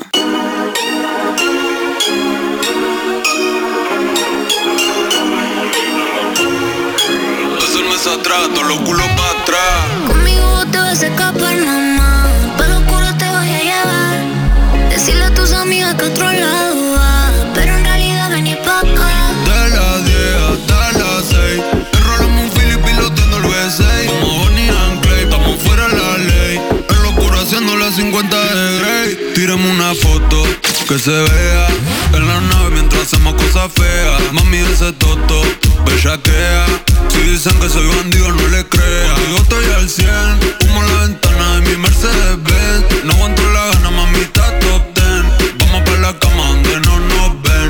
Hacerme atrás, todos los culos para atrás.
Conmigo te vas a escapar, mamá. Pa' lo oscuro te voy a llevar. Decirle a tus amigas que otro lado va, pero en realidad vení pa' acá.
De las diez hasta las seis, enrolamos un Philip piloteando el V seis. Como Bonnie and Clyde, estamos fuera de la ley. En lo oscuro haciendo las cincuenta de Grey. Tírame una foto que se vea en la nave mientras hacemos cosas feas. Mami, ese toto bellaquea. Si dicen que soy bandido, no le crea. Yo estoy al cien, humo en la ventana de mi Mercedes Benz. No aguanto la gana, mamita, top ten. Vamos pa' la cama donde no nos ven.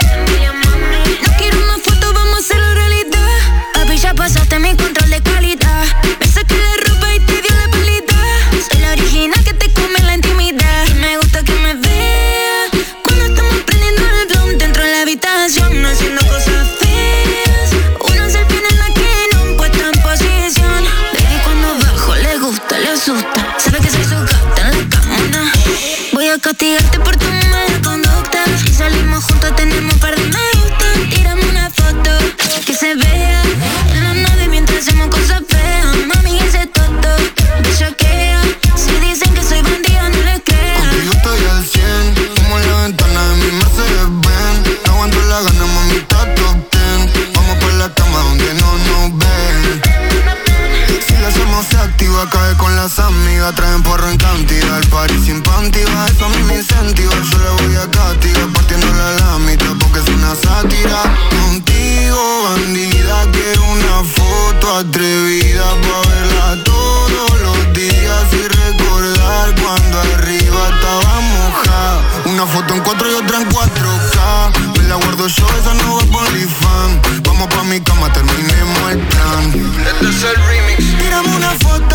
No quiero una foto, vamos a hacerlo realidad. Papi, ya pasaste mi control de calidad. Me saqué la ropa y te dio la pálida. Soy la original que te come en la intimidad. Y me gusta que me vea cuando estamos prendiendo el blunt dentro de la habitación, no haciendo cosas feas. Una selfie en la que no puesta en posición. Baby, cuando bajo le gusta, le asusta. Sabe que soy su gata en la cama. Voy a castigarte por tu mala conducta. Si salimos juntos tenemos un par de me gusta. Tírame una foto que se vea en la nave mientras hacemos cosas feas. Mami, ese toto bellaquea. Si dicen que soy bandido, no les crea.
Contigo estoy al cien, como en la ventana de mi Mercedes Benz. No aguanto la gana, mamita, top ten. Vamos por la cama donde no nos ven. Si la hacemos se activa, cae con las amigas. Traen porro en cantidad, el party sin panty. Eso a mí me incentiva, yo le voy a castigar partiéndola a la mitad porque es una sátira. Contigo, bandida, quiero una foto atrevida pa' verla todos los días y recordar cuando arriba estaba mojada. Una foto en cuatro y otra en cuatro K. Me la guardo yo, esa no va por OnlyFans. Vamos pa' mi cama, terminemos el plan.
Este es el remix.
Tírame una foto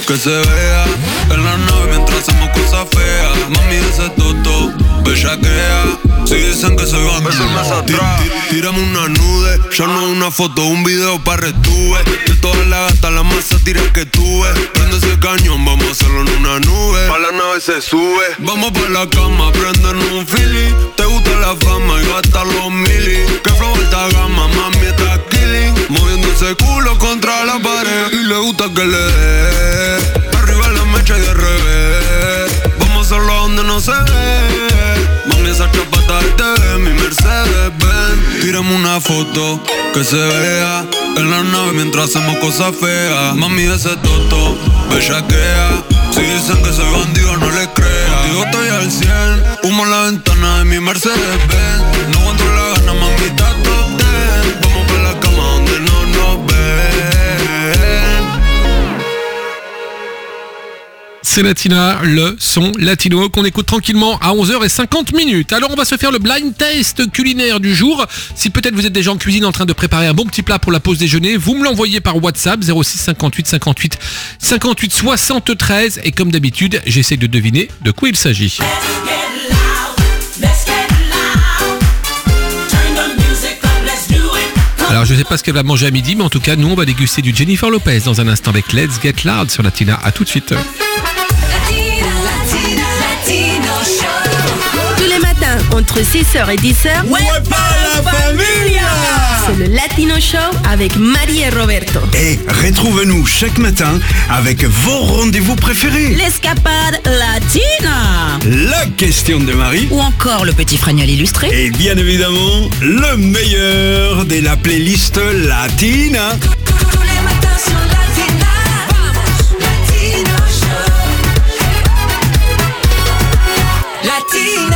que se vea en la nave mientras hacemos cosas feas. Mami, ese toto, bellaquea. Si dicen que soy bandido, tírame una nude. Ya no una foto, un video pa' retuve. De todas las gatas, la más tira que tuve. Prende ese cañón, vamos a hacerlo en una nube. Pa' la nave se sube. Vamos pa' la cama, prendernos un fili. Te gusta la fama y gastar los mili. Que flow alta gama, mami está killing. Moviendo ese culo contra la pared. Y le gusta que le dé arriba la mecha y de revés. Vamos a hacerlo donde no se ve. Mami, esa chapata del T V, mi Mercedes Benz. Tírame una foto que se vea en la nave mientras hacemos cosas feas. Mami, ese toto, bellaquea. Si dicen que soy bandido, no les crea. Digo, estoy al cien, humo en la ventana de mi Mercedes Benz. No aguanto la gana, mami, está top ten. Vamos pa' la cama donde no nos ven.
C'est Latina, le son latino qu'on écoute tranquillement à onze heures cinquante minutes. Alors on va se faire le blind test culinaire du jour. Si peut-être vous êtes déjà en cuisine en train de préparer un bon petit plat pour la pause déjeuner, vous me l'envoyez par WhatsApp zéro six cinquante-huit cinquante-huit cinquante-huit soixante-treize et comme d'habitude, j'essaie de deviner de quoi il s'agit. Alors je sais pas ce qu'elle va manger à midi, mais en tout cas nous on va déguster du Jennifer Lopez dans un instant avec Let's Get Loud sur Latina. À tout de suite.
Tous les matins entre six heures et dix heures.
Ouais, pas la familia.
C'est le Latino Show avec Marie et Roberto.
Et retrouvez-nous chaque matin avec vos rendez-vous préférés.
L'escapade latina.
La question de Marie.
Ou encore le petit fregnoll illustré.
Et bien évidemment, le meilleur de la playlist latina.
Tous les matins sur Latina. Vamos, Latino Show. Latina.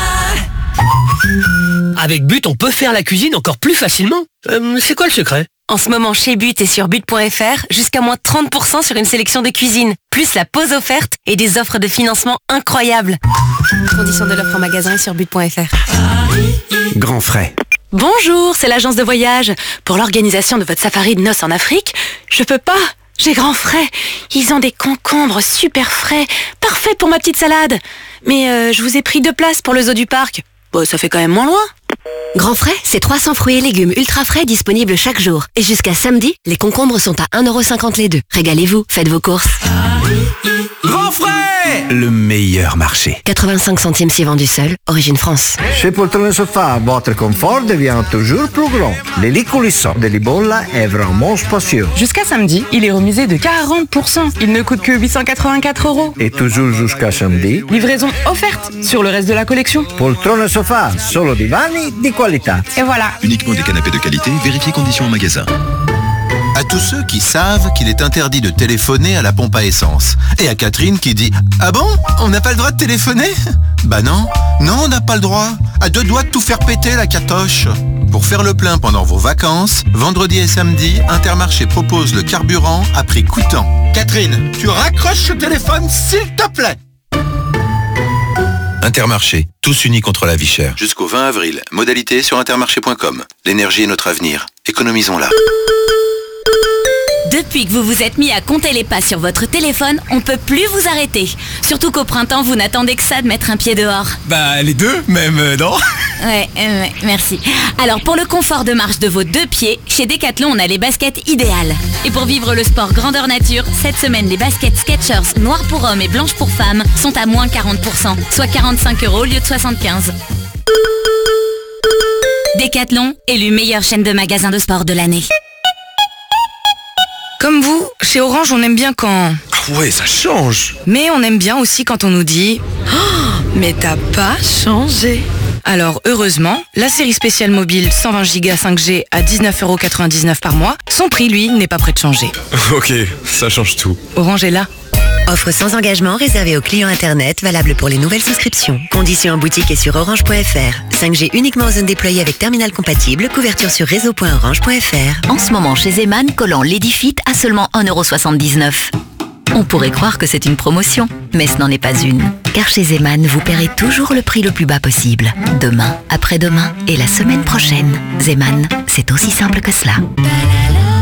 Avec But, on peut faire la cuisine encore plus facilement. Euh, c'est quoi le secret ?
En ce moment, chez But et sur but point f r, jusqu'à moins trente pour cent sur une sélection de cuisine. Plus la pause offerte et des offres de financement incroyables. Conditions de l'offre en magasin et sur but point f r.
Grand frais.
Bonjour, c'est l'agence de voyage. Pour l'organisation de votre safari de noces en Afrique, je peux pas. J'ai grand frais. Ils ont des concombres super frais, parfaits pour ma petite salade. Mais euh, je vous ai pris deux places pour le zoo du parc. Bon, ça fait quand même moins loin.
Grand frais, c'est trois cents fruits et légumes ultra frais disponibles chaque jour. Et jusqu'à samedi, les concombres sont à un euro cinquante les deux. Régalez-vous, faites vos courses.
Grand frais, le meilleur marché.
quatre-vingt-cinq centimes si vendu seul, origine France.
Chez Poltrone Sofa, votre confort devient toujours plus grand. Les lits coulissants de Libolla est vraiment spacieux.
Jusqu'à samedi, il est remisé de quarante pour cent. Il ne coûte que huit cent quatre-vingt-quatre euros.
Et toujours jusqu'à samedi,
livraison offerte sur le reste de la collection.
Poltrone Sofa, solo divani di qualità.
Et voilà.
Uniquement des canapés de qualité, vérifiez conditions en magasin.
À tous ceux qui savent qu'il est interdit de téléphoner à la pompe à essence. Et à Catherine qui dit « Ah bon, on n'a pas le droit de téléphoner ?» Bah non, non on n'a pas le droit. À deux doigts de tout faire péter la catoche. Pour faire le plein pendant vos vacances, vendredi et samedi, Intermarché propose le carburant à prix coûtant. Catherine, tu raccroches le téléphone s'il te plaît. Intermarché, tous unis contre la vie chère. Jusqu'au vingt avril, modalité sur intermarché point com. L'énergie est notre avenir. Économisons-la.
Depuis que vous vous êtes mis à compter les pas sur votre téléphone, on peut plus vous arrêter. Surtout qu'au printemps, vous n'attendez que ça de mettre un pied dehors.
Bah les deux, même, euh, non ?
Ouais, euh, ouais, merci. Alors pour le confort de marche de vos deux pieds, chez Decathlon, on a les baskets idéales. Et pour vivre le sport grandeur nature, cette semaine, les baskets Skechers noires pour hommes et blanches pour femmes sont à moins quarante pour cent, soit quarante-cinq euros au lieu de soixante-quinze. Decathlon, élu meilleure chaîne de magasins de sport de l'année.
Comme vous, chez Orange, on aime bien quand...
Ah ouais, ça change.
Mais on aime bien aussi quand on nous dit oh, mais t'as pas changé. Alors, heureusement, la série spéciale mobile cent vingt giga cinq G à dix-neuf euros quatre-vingt-dix-neuf par mois, son prix, lui, n'est pas prêt de changer.
Ok, ça change tout.
Orange est là.
Offre sans engagement réservée aux clients Internet, valable pour les nouvelles souscriptions. Conditions en boutique et sur orange point f r. cinq G uniquement en zone déployée avec terminal compatible, couverture sur réseau point orange point f r. En ce moment, chez Zeman, collant Ladyfit à seulement un euro soixante-dix-neuf. On pourrait croire que c'est une promotion, mais ce n'en est pas une. Car chez Zeman, vous paierez toujours le prix le plus bas possible. Demain, après-demain et la semaine prochaine. Zeman, c'est aussi simple que cela.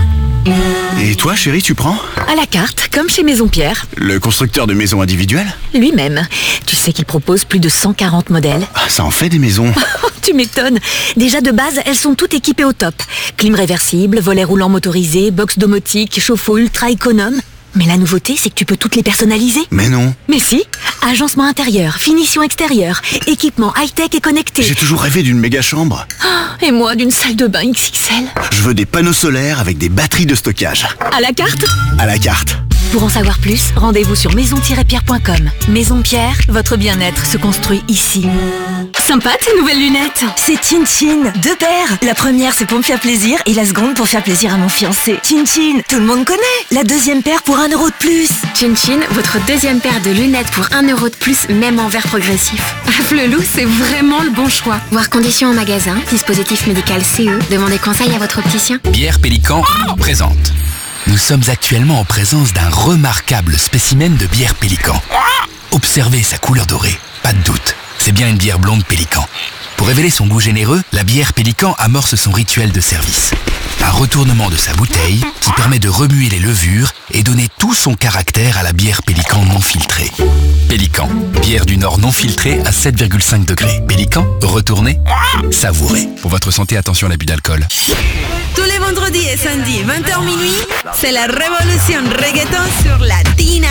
Et toi, chérie, tu prends ?
À la carte, comme chez Maison Pierre.
Le constructeur de maisons individuelles ?
Lui-même. Tu sais qu'il propose plus de cent quarante modèles.
Ah, ça en fait des maisons.
Tu m'étonnes. Déjà de base, elles sont toutes équipées au top. Clim réversible, volet roulant motorisé, box domotique, chauffe-eau ultra économe. Mais la nouveauté, c'est que tu peux toutes les personnaliser.
Mais non.
Mais si. Agencement intérieur, finition extérieure, équipement high-tech et connecté.
J'ai toujours rêvé d'une méga chambre.
Oh, et moi, d'une salle de bain X X L.
Je veux des panneaux solaires avec des batteries de stockage.
À la carte ?
À la carte.
Pour en savoir plus, rendez-vous sur maison tiret pierre point com. Maison Pierre, votre bien-être se construit ici.
Sympa tes nouvelles lunettes.
C'est Chin Chin, deux paires. La première c'est pour me faire plaisir et la seconde pour faire plaisir à mon fiancé. Chin Chin, tout le monde connaît. La deuxième paire pour un euro de plus.
Chin Chin, votre deuxième paire de lunettes pour un euro de plus, même en verre progressif.
Ah, Flelou, c'est vraiment le bon choix.
Voir conditions en magasin, dispositif médical C E, demandez conseil à votre opticien.
Bière Pélican présente. Nous sommes actuellement en présence d'un remarquable spécimen de bière Pélican. Observez sa couleur dorée, pas de doute, c'est bien une bière blonde Pélican. Pour révéler son goût généreux, la bière Pélican amorce son rituel de service. Un retournement de sa bouteille qui permet de remuer les levures et donner tout son caractère à la bière Pélican non filtrée. Pélican, bière du Nord non filtrée à sept virgule cinq degrés. Pélican, retournez, savourez. Pour votre santé, attention à l'abus d'alcool.
Tous les vendredis et samedis, vingt heures minuit, c'est la révolution reggaeton sur Latina.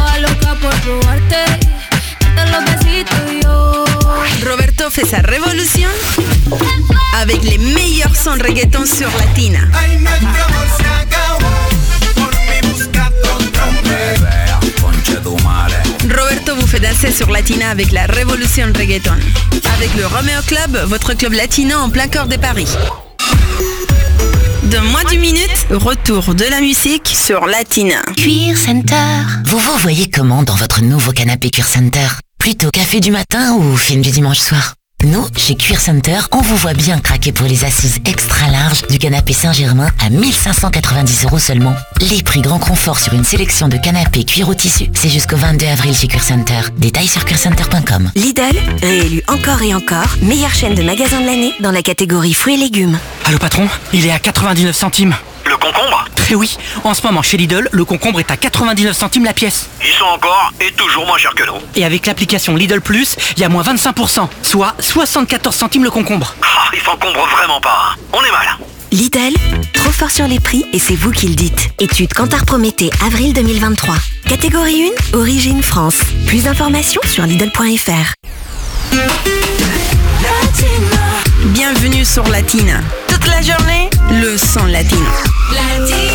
Roberto fait sa révolution avec les meilleurs sons reggaeton sur Latina. Roberto vous fait danser sur Latina avec la révolution reggaeton. Avec le Romeo Club, votre club latino en plein cœur de Paris. De moins d'une minute, retour de la musique sur Latina.
Cuir Center. Vous vous voyez comment dans votre nouveau canapé Cuir Center ? Plutôt café du matin ou film du dimanche soir ? Nous, chez Cuir Center, on vous voit bien craquer pour les assises extra larges du canapé Saint-Germain à mille cinq cent quatre-vingt-dix euros seulement. Les prix grand confort sur une sélection de canapés cuir au tissu, c'est jusqu'au vingt-deux avril chez Cuir Center. Détails sur cuir center point com.
Lidl, réélu encore et encore, meilleure chaîne de magasins de l'année dans la catégorie fruits et légumes.
Allô patron, il est à quatre-vingt-dix-neuf centimes.
Le concombre ?
Eh oui, en ce moment chez Lidl, le concombre est à quatre-vingt-dix-neuf centimes la pièce.
Ils sont encore et toujours moins chers que nous.
Et avec l'application Lidl Plus, il y a moins vingt-cinq pour cent, soit soixante-quatorze centimes le concombre.
Oh, ils s'encombrent vraiment pas. Hein. On est mal.
Lidl, trop fort sur les prix et c'est vous qui le dites. Étude Kantar Prométhée, avril deux mille vingt-trois. Catégorie un, origine France. Plus d'informations sur Lidl point F R.
Bienvenue sur Latina. Toute la journée, le son latino.
Latina.